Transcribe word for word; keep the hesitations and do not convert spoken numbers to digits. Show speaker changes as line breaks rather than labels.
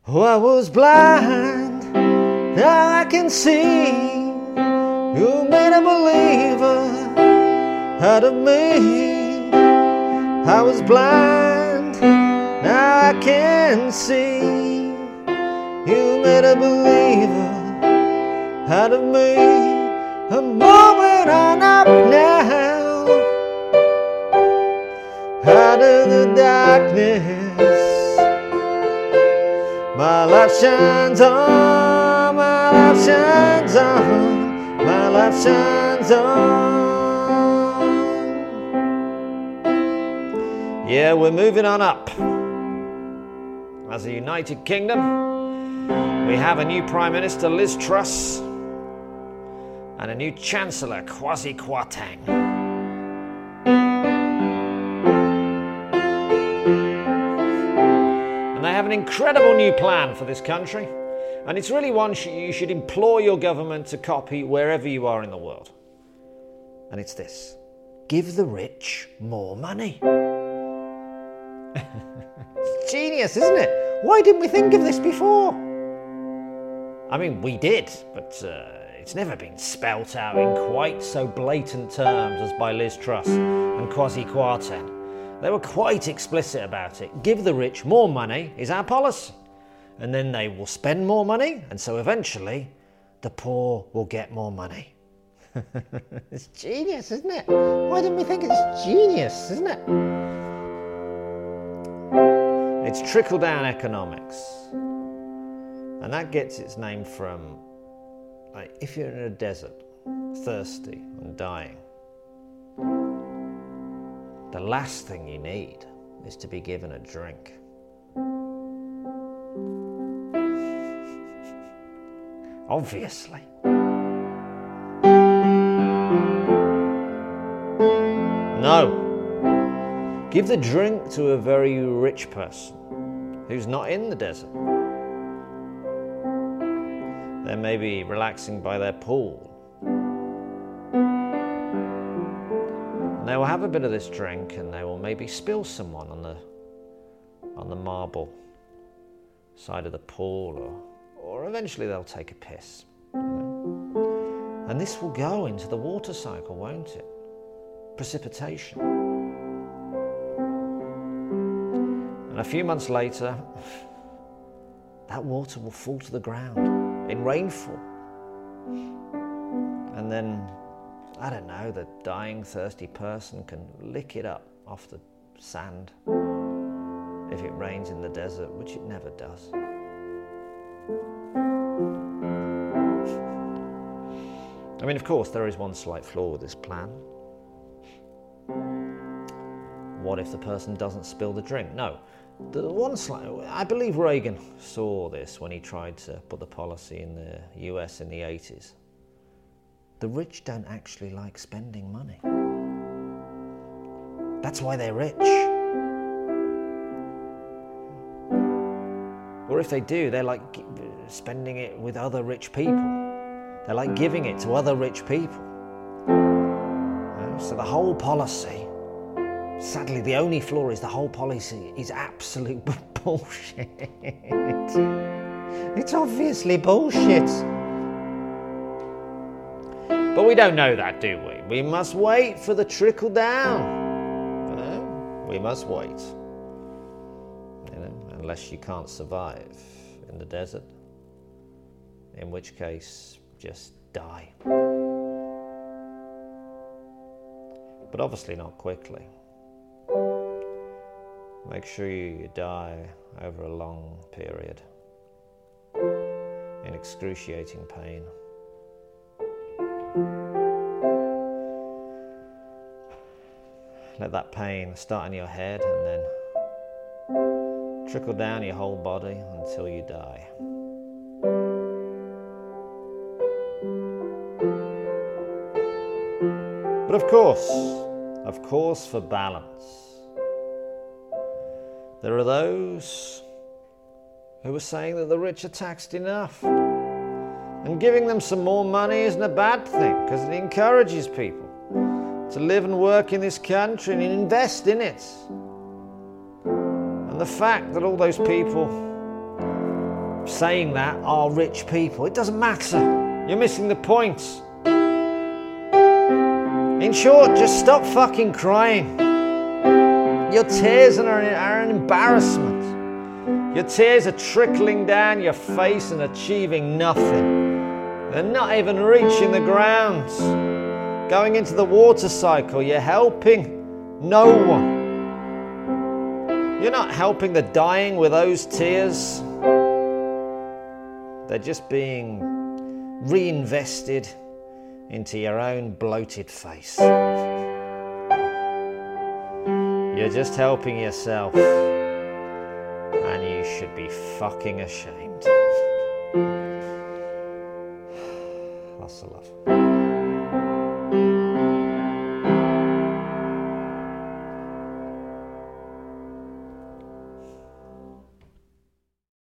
Oh, I was blind, now I can see. You made a believer out of me. I was blind, now I can see. You made a believer out of me. I'm moving on up now, out of the darkness. My light shines on, my light shines on, my light shines on. Yeah, we're moving on up. As a United Kingdom, we have a new Prime Minister, Liz Truss, and a new Chancellor, Kwasi Kwarteng. They have an incredible new plan for this country, and it's really one you should implore your government to copy wherever you are in the world. And it's this: give the rich more money. It's genius, isn't it? Why didn't we think of this before? I mean, we did, but uh, it's never been spelt out in quite so blatant terms as by Liz Truss and Kwasi Kwarteng. They were quite explicit about it. Give the rich more money is our policy. And then they will spend more money, and so eventually the poor will get more money. It's genius, isn't it? Why didn't we think it's genius, isn't it? It's trickle-down economics. And that gets its name from, like, if you're in a desert, thirsty and dying, the last thing you need is to be given a drink. Obviously. No. Give the drink to a very rich person who's not in the desert. They're maybe relaxing by their pool. And they will have a bit of this drink, and they will maybe spill someone on the on the marble side of the pool, or or eventually they'll take a piss. You know? And this will go into the water cycle, won't it? Precipitation. And a few months later, that water will fall to the ground in rainfall. And then, I don't know, the dying, thirsty person can lick it up off the sand if it rains in the desert, which it never does. I mean, of course, there is one slight flaw with this plan. What if the person doesn't spill the drink? No. The one slight, I believe Reagan saw this when he tried to put the policy in the U S in the eighties. The rich don't actually like spending money. That's why they're rich. Or if they do, they're like spending it with other rich people. They're like giving it to other rich people. So the whole policy, sadly, the only flaw is the whole policy is absolute bullshit. It's obviously bullshit. But we don't know that, do we? We must wait for the trickle down. You know, we must wait. You know, unless you can't survive in the desert, in which case, just die. But obviously not quickly. Make sure you die over a long period in excruciating pain. Let that pain start in your head and then trickle down your whole body until you die. But of course, of course, for balance, there are those who are saying that the rich are taxed enough. And giving them some more money isn't a bad thing, because it encourages people to live and work in this country and invest in it. And the fact that all those people saying that are rich people. It doesn't matter. You're missing the point. In short, just stop fucking crying. Your tears are an, are an embarrassment. Your tears are trickling down your face and achieving nothing. They're not even reaching the ground. Going into the water cycle, you're helping no one. You're not helping the dying with those tears. They're just being reinvested into your own bloated face. You're just helping yourself, and you should be fucking ashamed. Lots of love.